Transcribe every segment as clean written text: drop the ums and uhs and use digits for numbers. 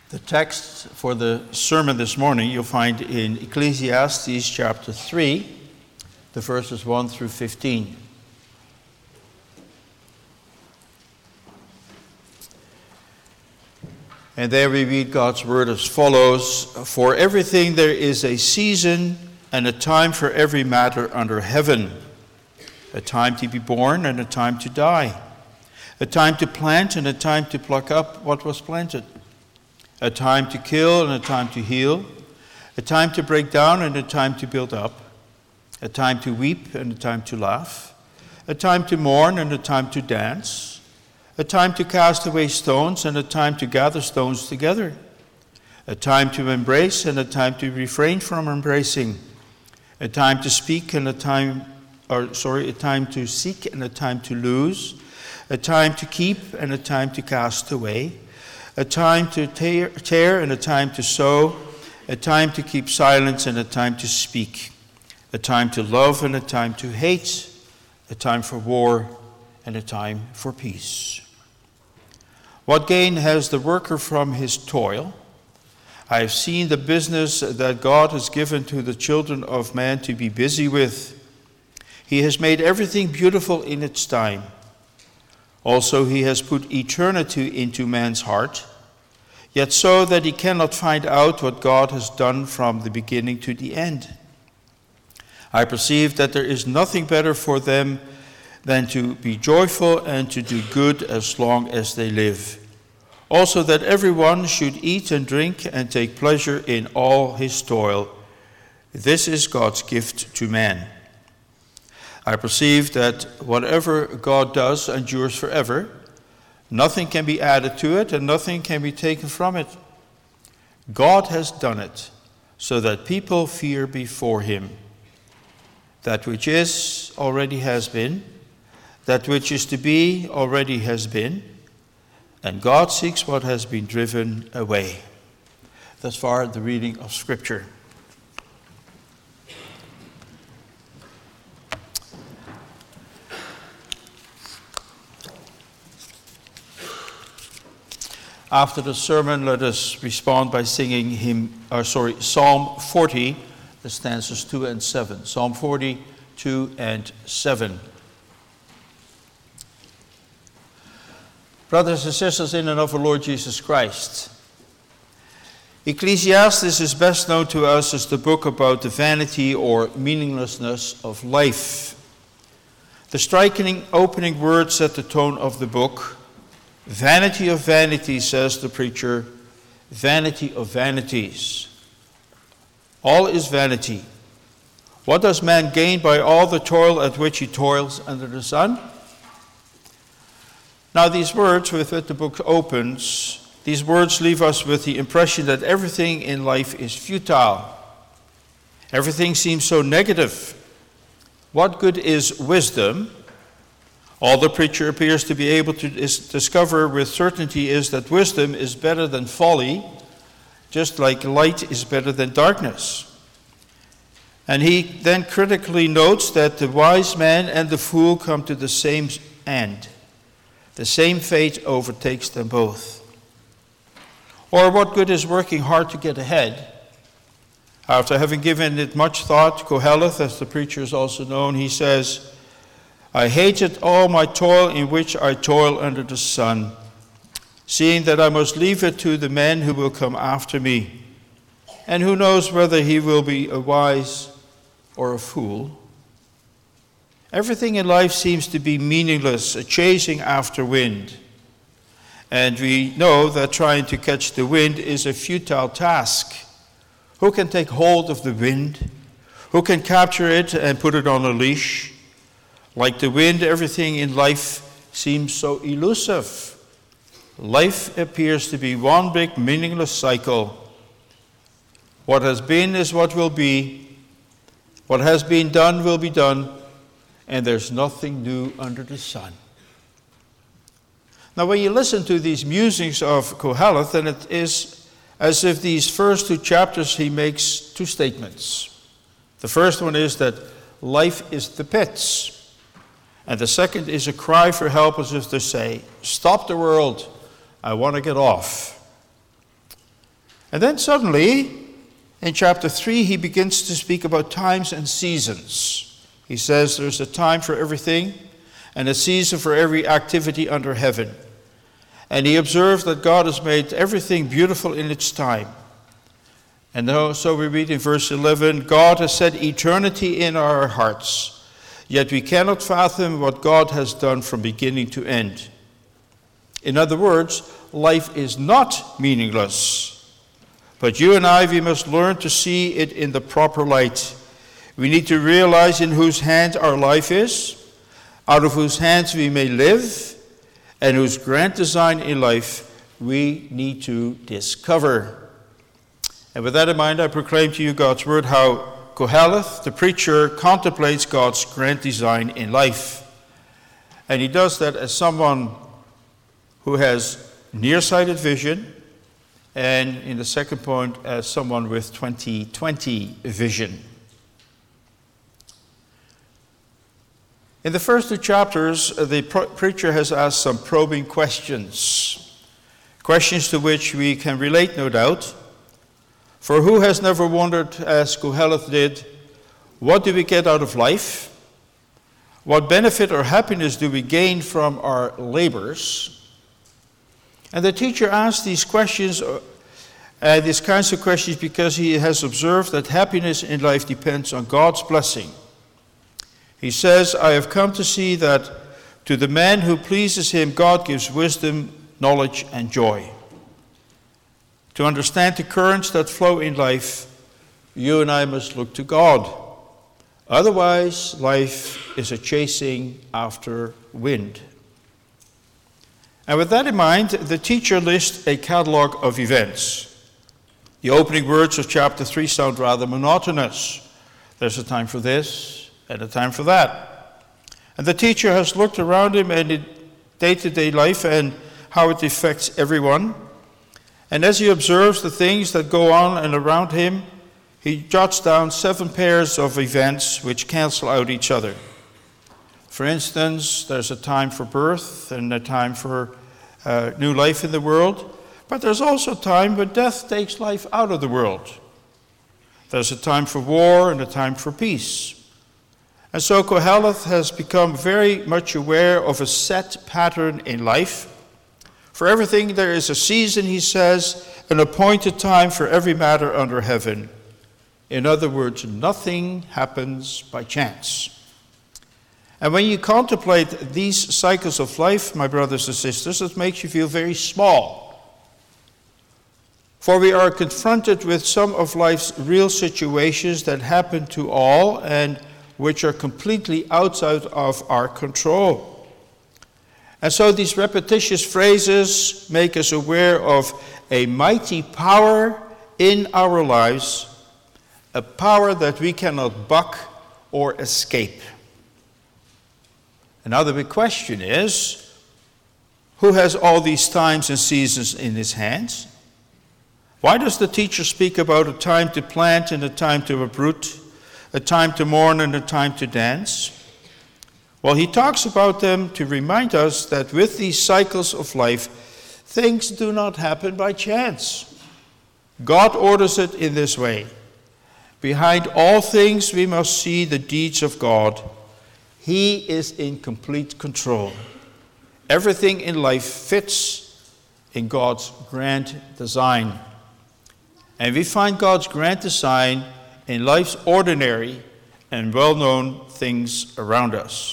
The text for the sermon this morning you'll find in Ecclesiastes chapter 3, the verses 1 through 15. And there we read God's word as follows: For everything there is a season and a time for every matter under heaven, a time to be born and a time to die, a time to plant and a time to pluck up what was planted, a time to kill and a time to heal, a time to break down and a time to build up, a time to weep and a time to laugh, a time to mourn and a time to dance, a time to cast away stones and a time to gather stones together, a time to embrace and a time to refrain from embracing, a time to speak and a time to seek and a time to lose, a time to keep and a time to cast away, a time to tear and a time to sow, a time to keep silence and a time to speak, a time to love and a time to hate, a time for war and a time for peace. What gain has the worker from his toil? I have seen the business that God has given to the children of man to be busy with. He has made everything beautiful in its time. Also, he has put eternity into man's heart, yet so that he cannot find out what God has done from the beginning to the end. I perceive that there is nothing better for them than to be joyful and to do good as long as they live. Also, that everyone should eat and drink and take pleasure in all his toil. This is God's gift to man. I perceive that whatever God does endures forever. Nothing can be added to it and nothing can be taken from it. God has done it so that people fear before him. That which is already has been. That which is to be already has been. And God seeks what has been driven away. Thus far, the reading of Scripture. After the sermon, let us respond by singing Psalm 40, the stanzas 2 and 7. Psalm 40, 2 and 7. Brothers and sisters in and of the Lord Jesus Christ, Ecclesiastes is best known to us as the book about the vanity or meaninglessness of life. The striking opening words set the tone of the book. Vanity of vanities, says the preacher, vanity of vanities. All is vanity. What does man gain by all the toil at which he toils under the sun? Now these words with which the book opens, these words leave us with the impression that everything in life is futile. Everything seems so negative. What good is wisdom? All the preacher appears to be able to discover with certainty is that wisdom is better than folly, just like light is better than darkness. And he then critically notes that the wise man and the fool come to the same end. The same fate overtakes them both. Or what good is working hard to get ahead? After having given it much thought, Koheleth, as the preacher is also known, he says, I hated all my toil in which I toil under the sun, seeing that I must leave it to the man who will come after me. And who knows whether he will be a wise or a fool? Everything in life seems to be meaningless, a chasing after wind. And we know that trying to catch the wind is a futile task. Who can take hold of the wind? Who can capture it and put it on a leash? Like the wind, everything in life seems so elusive. Life appears to be one big meaningless cycle. What has been is what will be. What has been done will be done. And there's nothing new under the sun. Now, when you listen to these musings of Koheleth, then it is as if these first two chapters he makes two statements. The first one is that life is the pits. And the second is a cry for help, as if to say, stop the world, I want to get off. And then suddenly, in chapter 3, he begins to speak about times and seasons. He says there's a time for everything and a season for every activity under heaven. And he observes that God has made everything beautiful in its time. And so we read in verse 11, God has set eternity in our hearts, yet we cannot fathom what God has done from beginning to end. In other words, life is not meaningless. But you and I, we must learn to see it in the proper light. We need to realize in whose hands our life is, out of whose hands we may live, and whose grand design in life we need to discover. And with that in mind, I proclaim to you God's word, how Koheleth, the preacher, contemplates God's grand design in life. And he does that as someone who has nearsighted vision, and in the second point, as someone with 20/20 vision. In the first two chapters, the preacher has asked some probing questions to which we can relate, no doubt. For who has never wondered, as Koheleth did, what do we get out of life? What benefit or happiness do we gain from our labors? And the teacher asks these questions, these kinds of questions, because he has observed that happiness in life depends on God's blessing. He says, I have come to see that to the man who pleases him, God gives wisdom, knowledge, and joy. To understand the currents that flow in life, you and I must look to God. Otherwise, life is a chasing after wind. And with that in mind, the teacher lists a catalogue of events. The opening words of chapter 3 sound rather monotonous. There's a time for this and a time for that. And the teacher has looked around him and in day-to-day life and how it affects everyone. And as he observes the things that go on and around him, he jots down 7 pairs of events which cancel out each other. For instance, there's a time for birth and a time for new life in the world, but there's also a time when death takes life out of the world. There's a time for war and a time for peace. And so Koheleth has become very much aware of a set pattern in life. For everything there is a season, he says, an appointed time for every matter under heaven. In other words, nothing happens by chance. And when you contemplate these cycles of life, my brothers and sisters, it makes you feel very small. For we are confronted with some of life's real situations that happen to all and which are completely outside of our control. And so these repetitious phrases make us aware of a mighty power in our lives, a power that we cannot buck or escape. Another big question is, who has all these times and seasons in his hands? Why does the teacher speak about a time to plant and a time to uproot, a time to mourn and a time to dance? Well, he talks about them to remind us that with these cycles of life, things do not happen by chance. God orders it in this way. Behind all things, we must see the deeds of God. He is in complete control. Everything in life fits in God's grand design. And we find God's grand design in life's ordinary and well-known things around us.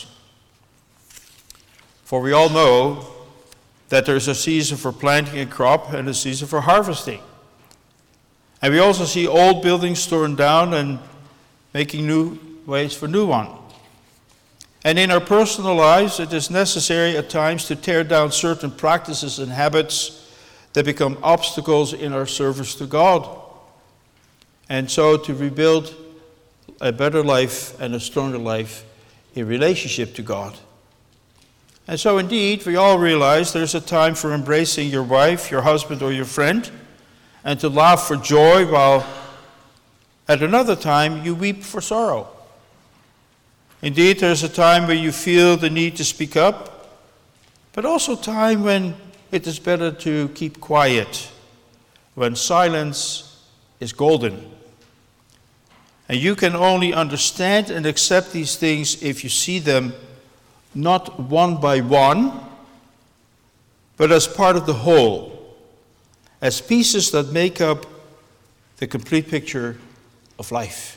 For we all know that there's a season for planting a crop and a season for harvesting. And we also see old buildings torn down and making new ways for new ones. And in our personal lives, it is necessary at times to tear down certain practices and habits that become obstacles in our service to God. And so to rebuild a better life and a stronger life in relationship to God. And so indeed, we all realize there's a time for embracing your wife, your husband, or your friend, and to laugh for joy, while at another time you weep for sorrow. Indeed, there's a time when you feel the need to speak up, but also time when it is better to keep quiet, when silence is golden. And you can only understand and accept these things if you see them not one by one, but as part of the whole, as pieces that make up the complete picture of life.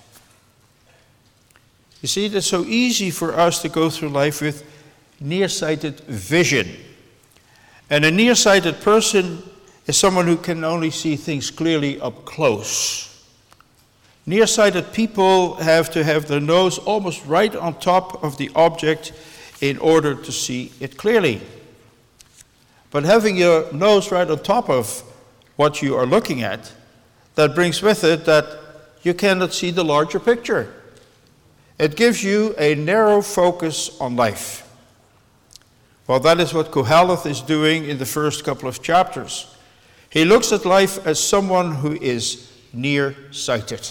You see, it's so easy for us to go through life with nearsighted vision. And a nearsighted person is someone who can only see things clearly up close. Nearsighted people have to have their nose almost right on top of the object in order to see it clearly. But having your nose right on top of what you are looking at, that brings with it that you cannot see the larger picture. It gives you a narrow focus on life. Well, that is what Koheleth is doing in the first couple of chapters. He looks at life as someone who is nearsighted.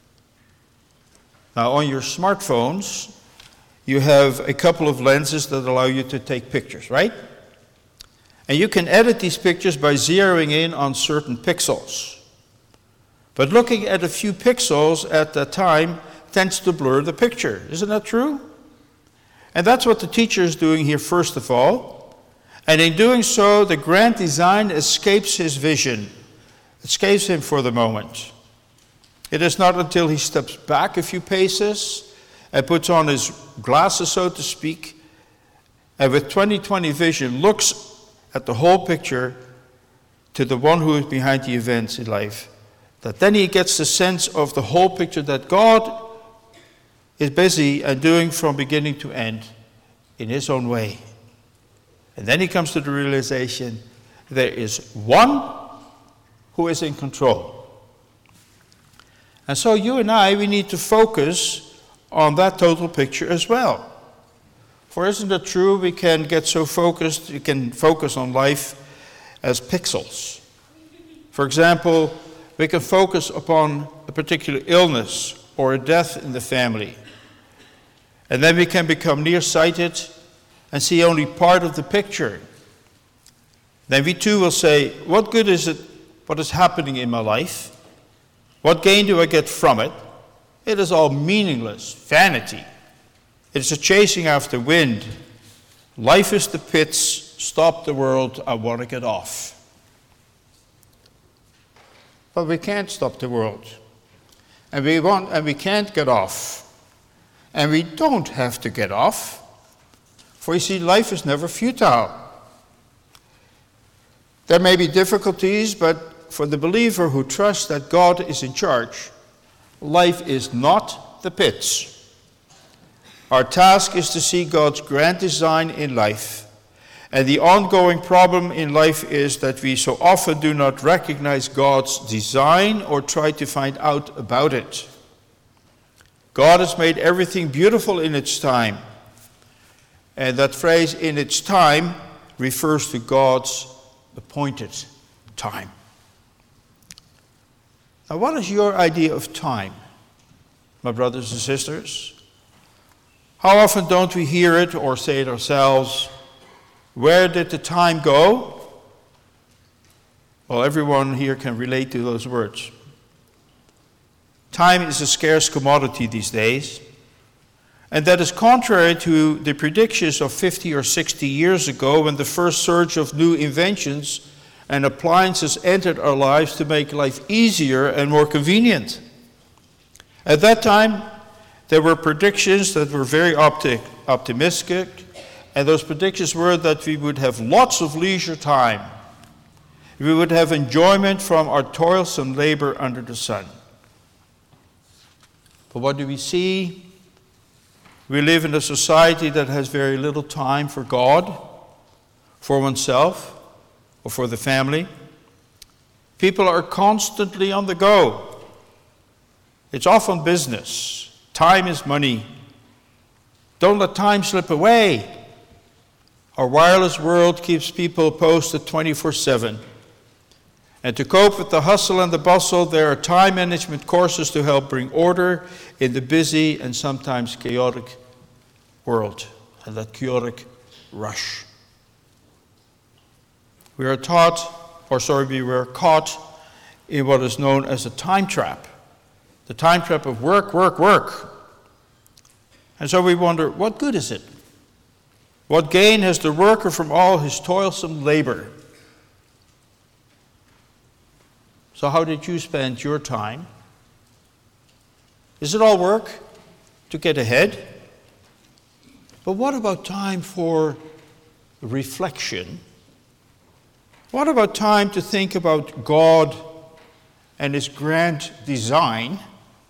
Now, on your smartphones, you have a couple of lenses that allow you to take pictures, right? And you can edit these pictures by zeroing in on certain pixels. But looking at a few pixels at that time tends to blur the picture. Isn't that true? And that's what the teacher is doing here first of all. And in doing so, the grand design escapes his vision. Escapes him for the moment. It is not until he steps back a few paces and puts on his glasses, so to speak, and with 20/20 vision looks at the whole picture to the one who is behind the events in life, that then he gets the sense of the whole picture that God is busy and doing from beginning to end in his own way. And then he comes to the realization there is one who is in control. And so you and I, we need to focus on that total picture as well. For isn't it true we can get so focused, we can focus on life as pixels. For example, we can focus upon a particular illness or a death in the family. And then we can become nearsighted and see only part of the picture. Then we too will say, what good is it, what is happening in my life? What gain do I get from it? It is all meaningless, vanity. It is a chasing after wind. Life is the pits, stop the world, I want to get off. But we can't stop the world. And we can't get off. And we don't have to get off. For you see, life is never futile. There may be difficulties, but for the believer who trusts that God is in charge, life is not the pits. Our task is to see God's grand design in life. And the ongoing problem in life is that we so often do not recognize God's design or try to find out about it. God has made everything beautiful in its time. And that phrase, in its time, refers to God's appointed time. Now, what is your idea of time, my brothers and sisters? How often don't we hear it or say it ourselves? Where did the time go? Well, everyone here can relate to those words. Time is a scarce commodity these days, and that is contrary to the predictions of 50 or 60 years ago when the first surge of new inventions and appliances entered our lives to make life easier and more convenient. At that time, there were predictions that were very optimistic, and those predictions were that we would have lots of leisure time. We would have enjoyment from our toilsome labor under the sun. But what do we see? We live in a society that has very little time for God, for oneself, or for the family. People are constantly on the go. It's often business. Time is money. Don't let time slip away. Our wireless world keeps people posted 24/7. And to cope with the hustle and the bustle, there are time management courses to help bring order in the busy and sometimes chaotic world, and that chaotic rush. We were caught in what is known as a time trap. The time trap of work, work, work. And so we wonder, what good is it? What gain has the worker from all his toilsome labor? So how did you spend your time? Is it all work to get ahead? But what about time for reflection? What about time to think about God and His grand design?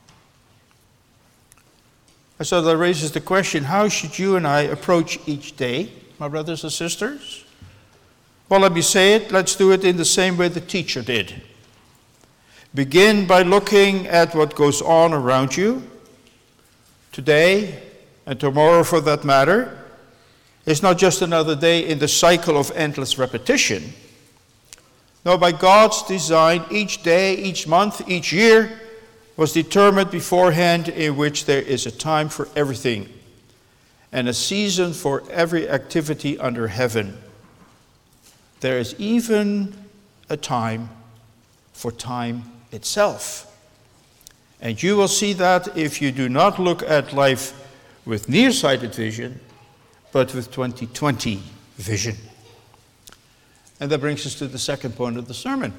And so that raises the question, how should you and I approach each day, my brothers and sisters? Well, let me say it. Let's do it in the same way the teacher did. Begin by looking at what goes on around you. Today, and tomorrow for that matter, is not just another day in the cycle of endless repetition. No, by God's design, each day, each month, each year was determined beforehand, in which there is a time for everything and a season for every activity under heaven. There is even a time for time itself. And you will see that if you do not look at life with nearsighted vision, but with 20/20 vision. And that brings us to the second point of the sermon.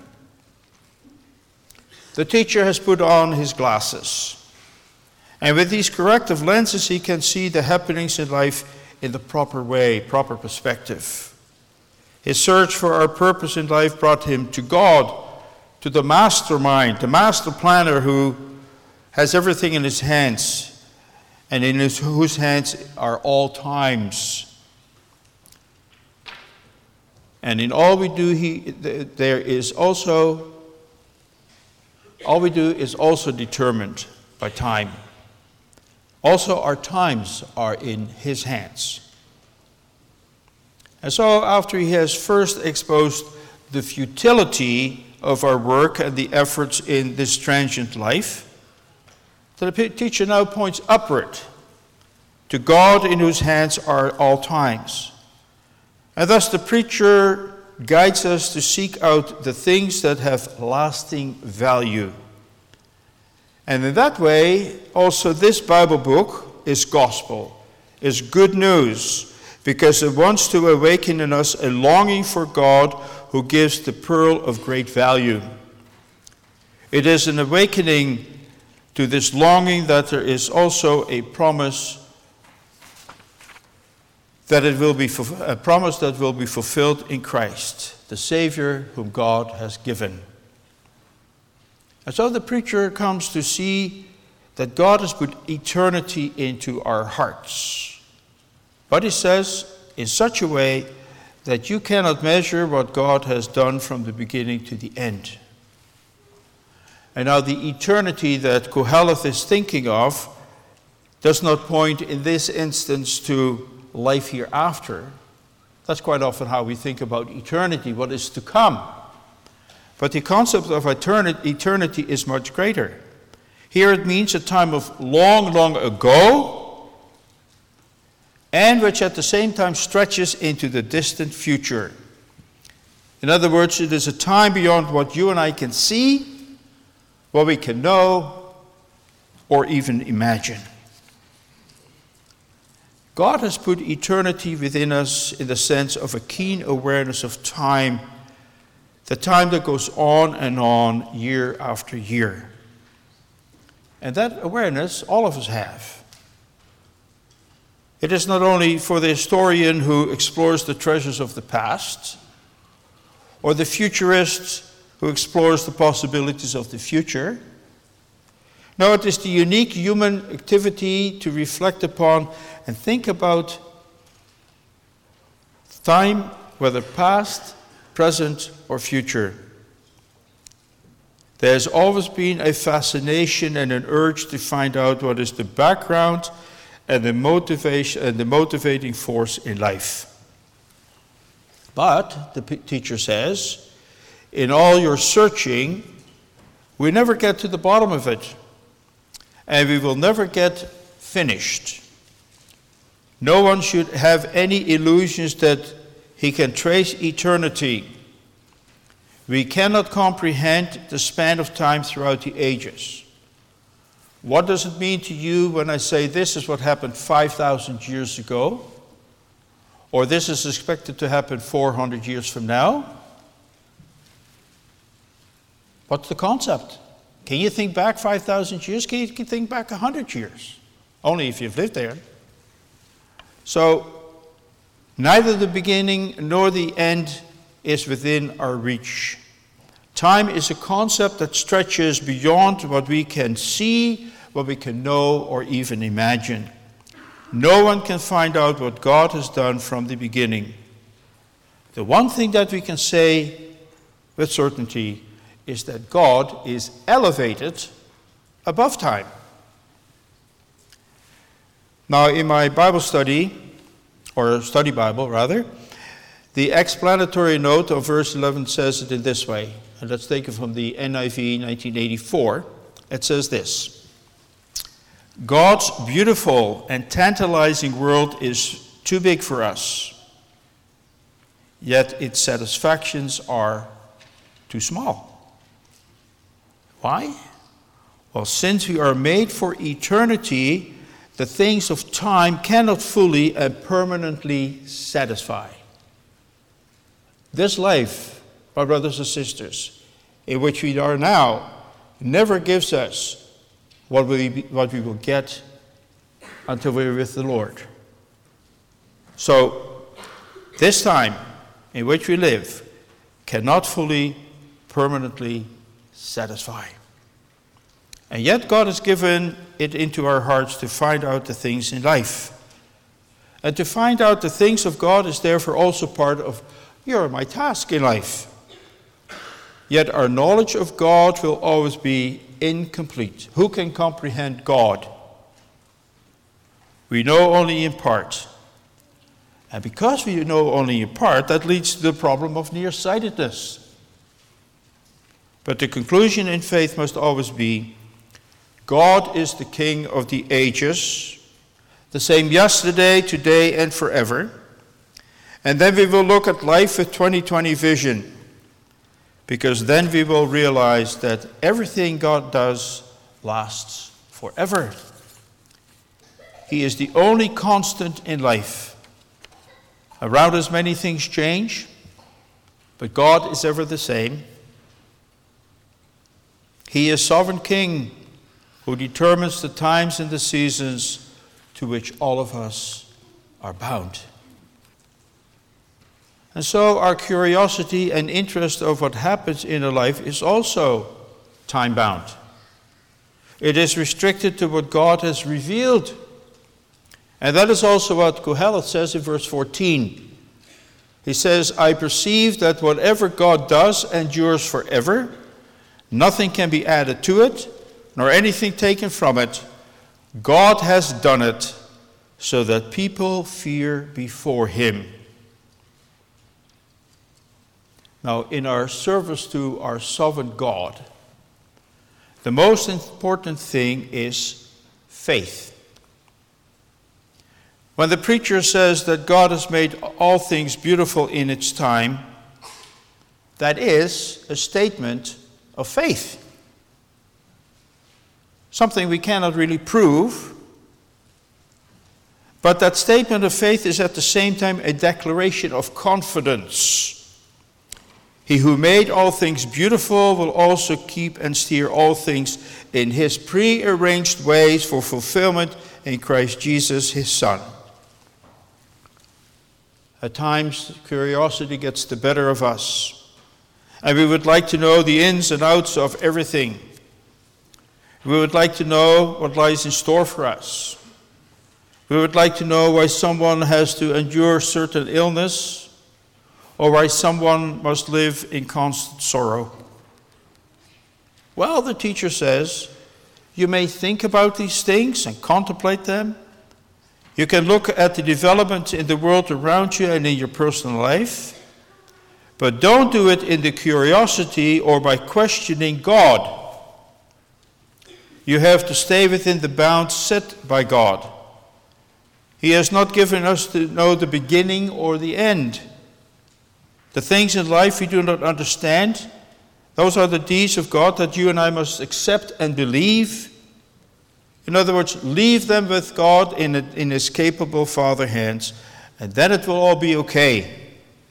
The teacher has put on his glasses. And with these corrective lenses, he can see the happenings in life in the proper way, proper perspective. His search for our purpose in life brought him to God, to the mastermind, the master planner who has everything in his hands, and in whose hands are all times. And in all we do, all we do is also determined by time. Also, our times are in His hands. And so, after he has first exposed the futility of our work and the efforts in this transient life, the teacher now points upward to God, in whose hands are all times. And thus the preacher guides us to seek out the things that have lasting value. And in that way, also this Bible book is gospel, is good news, because it wants to awaken in us a longing for God who gives the pearl of great value. It is an awakening to this longing that there is also a promise that it will be a promise that will be fulfilled in Christ, the Savior whom God has given. And so the preacher comes to see that God has put eternity into our hearts. But he says, in such a way that you cannot measure what God has done from the beginning to the end. And now the eternity that Koheleth is thinking of does not point in this instance to life hereafter. That's quite often how we think about eternity, what is to come. But the concept of eternity is much greater. Here it means a time of long, long ago, and which at the same time stretches into the distant future. In other words, it is a time beyond what you and I can see, what we can know, or even imagine. God has put eternity within us in the sense of a keen awareness of time, the time that goes on, year after year. And that awareness all of us have. It is not only for the historian who explores the treasures of the past, or the futurist who explores the possibilities of the future. No, it is the unique human activity to reflect upon and think about time, whether past, present, or future. There has always been a fascination and an urge to find out what is the background and the motivation and the motivating force in life. But, the teacher says, in all your searching, we never get to the bottom of it. And we will never get finished. No one should have any illusions that he can trace eternity. We cannot comprehend the span of time throughout the ages. What does it mean to you when I say this is what happened 5,000 years ago? Or this is expected to happen 400 years from now? What's the concept? Can you think back 5,000 years? Can you think back 100 years? Only if you've lived there. So, neither the beginning nor the end is within our reach. Time is a concept that stretches beyond what we can see, what we can know, or even imagine. No one can find out what God has done from the beginning. The one thing that we can say with certainty is that God is elevated above time. Now, in my Bible study, or study Bible rather, the explanatory note of verse 11 says it in this way. And let's take it from the NIV 1984. It says this: God's beautiful and tantalizing world is too big for us, yet its satisfactions are too small. Why? Well, since we are made for eternity, the things of time cannot fully and permanently satisfy. This life, my brothers and sisters, in which we are now, never gives us what we will get until we're with the Lord. So, this time in which we live cannot fully, permanently satisfy. And yet God has given it into our hearts to find out the things in life. And to find out the things of God is therefore also part of my task in life. Yet our knowledge of God will always be incomplete. Who can comprehend God? We know only in part. And because we know only in part, that leads to the problem of nearsightedness. But the conclusion in faith must always be, God is the King of the ages, the same yesterday, today, and forever. And then we will look at life with 20/20 vision, because then we will realize that everything God does lasts forever. He is the only constant in life. Around us many things change, but God is ever the same. He is sovereign King who determines the times and the seasons to which all of us are bound. And so our curiosity and interest of what happens in a life is also time-bound. It is restricted to what God has revealed. And that is also what Kohelet says in verse 14. He says, I perceive that whatever God does endures forever. Nothing can be added to it, nor anything taken from it. God has done it so that people fear before him. Now, in our service to our sovereign God, the most important thing is faith. When the preacher says that God has made all things beautiful in its time, that is a statement of faith. Something we cannot really prove, but that statement of faith is at the same time a declaration of confidence. He who made all things beautiful will also keep and steer all things in his pre-arranged ways for fulfillment in Christ Jesus, his Son. At times, curiosity gets the better of us, and we would like to know the ins and outs of everything. We would like to know what lies in store for us. We would like to know why someone has to endure certain illness, or why someone must live in constant sorrow. Well, the teacher says, you may think about these things and contemplate them. You can look at the developments in the world around you and in your personal life, but don't do it in the curiosity or by questioning God. You have to stay within the bounds set by God. He has not given us to know the beginning or the end. The things in life we do not understand, Those are the deeds of God that you and I must accept and believe. In other words, leave them with God in His capable Father hands, and then it will all be okay.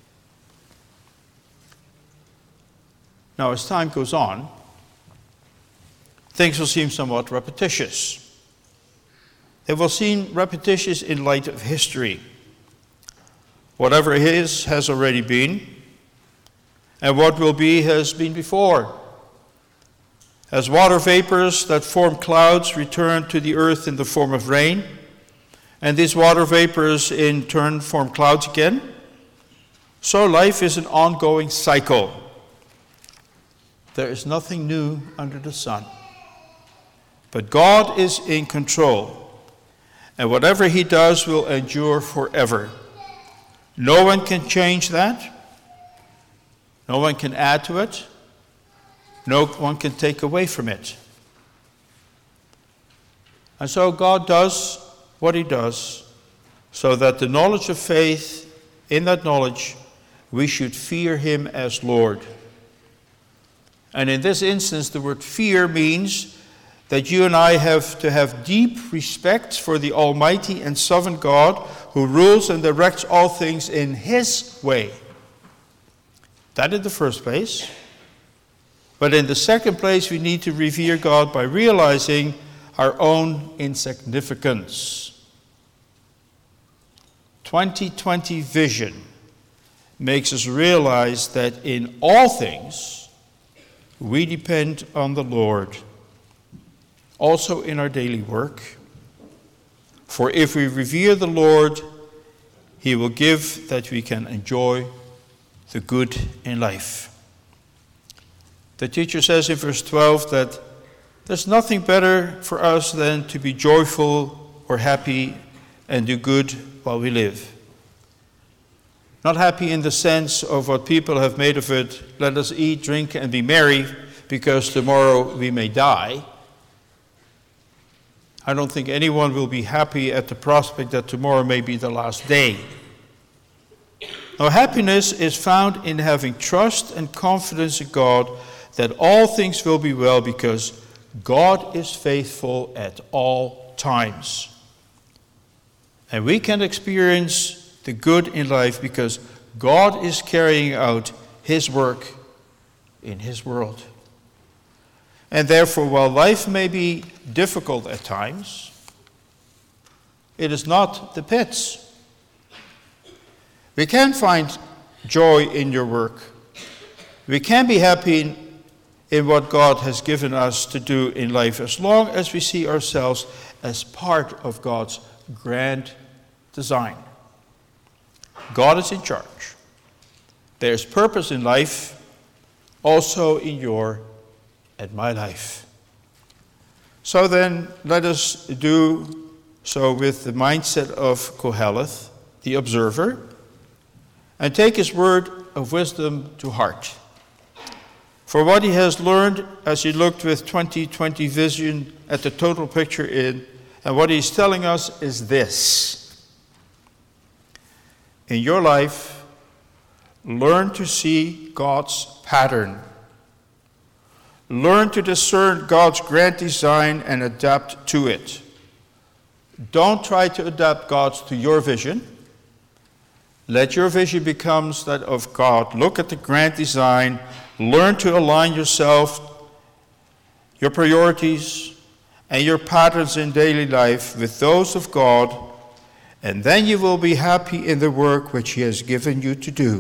Now, as time goes on, things will seem somewhat repetitious. They will seem repetitious in light of history. Whatever is has already been, and what will be has been before. As water vapors that form clouds return to the earth in the form of rain, and these water vapors in turn form clouds again, so life is an ongoing cycle. There is nothing new under the sun. But God is in control, and whatever He does will endure forever. No one can change that. No one can add to it. No one can take away from it. And so God does what He does, so that the knowledge of faith, in that knowledge, we should fear Him as Lord. And in this instance, the word fear means that you and I have to have deep respect for the Almighty and Sovereign God who rules and directs all things in His way. That in the first place. But in the second place, we need to revere God by realizing our own insignificance. 2020 vision makes us realize that in all things, we depend on the Lord, also in our daily work. For if we revere the Lord, He will give that we can enjoy the good in life. The teacher says in verse 12 that there's nothing better for us than to be joyful or happy and do good while we live. Not happy in the sense of what people have made of it, let us eat, drink, and be merry, because tomorrow we may die. I don't think anyone will be happy at the prospect that tomorrow may be the last day. Now, happiness is found in having trust and confidence in God that all things will be well because God is faithful at all times. And we can experience the good in life because God is carrying out His work in His world. And therefore, while life may be difficult at times, it is not the pits. We can find joy in your work. We can be happy in what God has given us to do in life as long as we see ourselves as part of God's grand design. God is in charge. There's purpose in life, also in your and my life. So then, let us do so with the mindset of Koheleth, the observer, and take his word of wisdom to heart. For what he has learned as he looked with 2020 vision at the total picture and what he's telling us is this. In your life, learn to see God's pattern. Learn to discern God's grand design and adapt to it. Don't try to adapt God's to your vision. Let your vision become that of God. Look at the grand design. Learn to align yourself, your priorities, and your patterns in daily life with those of God, and then you will be happy in the work which He has given you to do.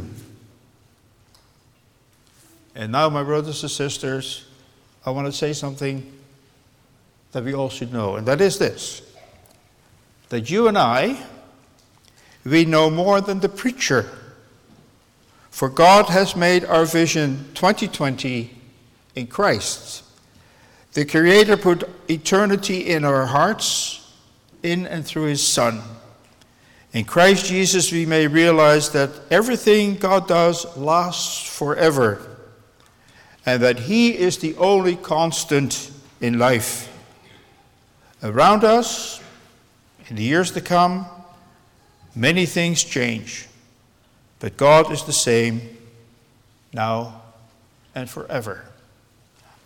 And now, my brothers and sisters, I want to say something that we all should know, and that is this: that you and I, we know more than the preacher. For God has made our vision 2020 in Christ. The Creator put eternity in our hearts, in and through His Son. In Christ Jesus we may realize that everything God does lasts forever, and that He is the only constant in life. Around us, in the years to come, many things change, but God is the same now and forever.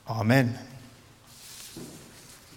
Amen.